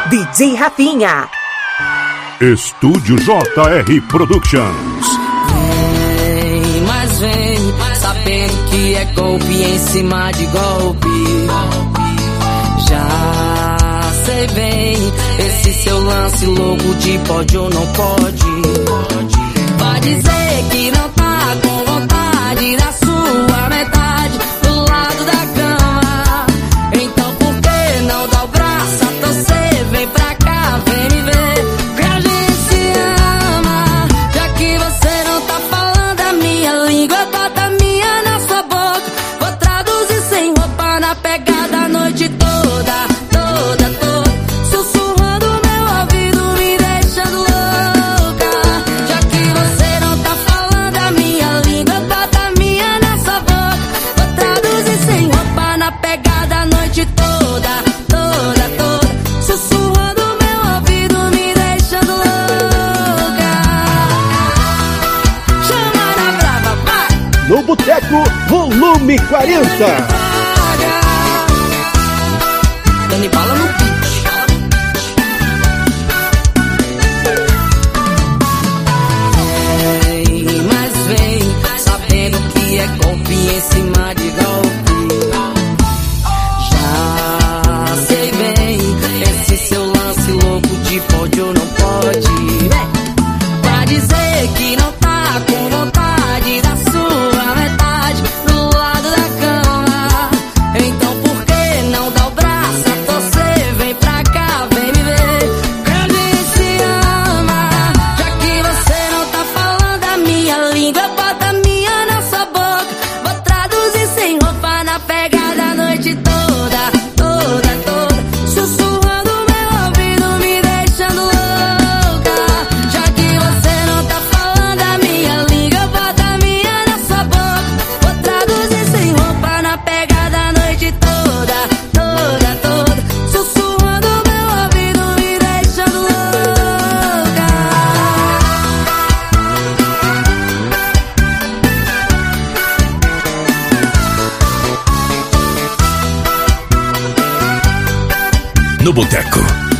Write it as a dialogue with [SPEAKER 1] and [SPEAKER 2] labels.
[SPEAKER 1] DJ Rafinha.
[SPEAKER 2] Estúdio JR Productions.
[SPEAKER 3] Vem, mas vem, sabendo que é golpe em cima de golpe. Já sei bem, esse seu lance louco de pode ou não pode. Vai dizer que não tá com vontade da sua metade do lado da cama. Então por que não dá o braço a torcer? Vem pra cá, vem me ver, que a gente se ama. Já que você não tá falando a minha língua, bota a minha na sua boca. Vou traduzir sem roupa na pegada a noite toda.
[SPEAKER 4] No Boteco, volume 40.
[SPEAKER 3] Dani Bala no beat. Vem, mas vem, sabendo que é golpe em cima de golpe. Já sei bem, esse seu lance louco de pode ou não pode. Pra dizer que não tá com vontade da sua metade do lado da cama. Então por que não dá o braço a torcer? Vem pra cá, vem me ver, que a gente se ama. Já que você não tá falando a minha língua, bota a minha na sua boca. Vou traduzir sem roupa na pegada a noite toda, toda, toda. Sussurrando meu ouvido, me deixando louca. Já que você não tá falando a minha língua, bota a minha na sua boca. Vou traduzir sem roupa na pegada a noite toda, toda, toda. Sussurrando meu ouvido, me deixando louca.
[SPEAKER 2] No Boteco.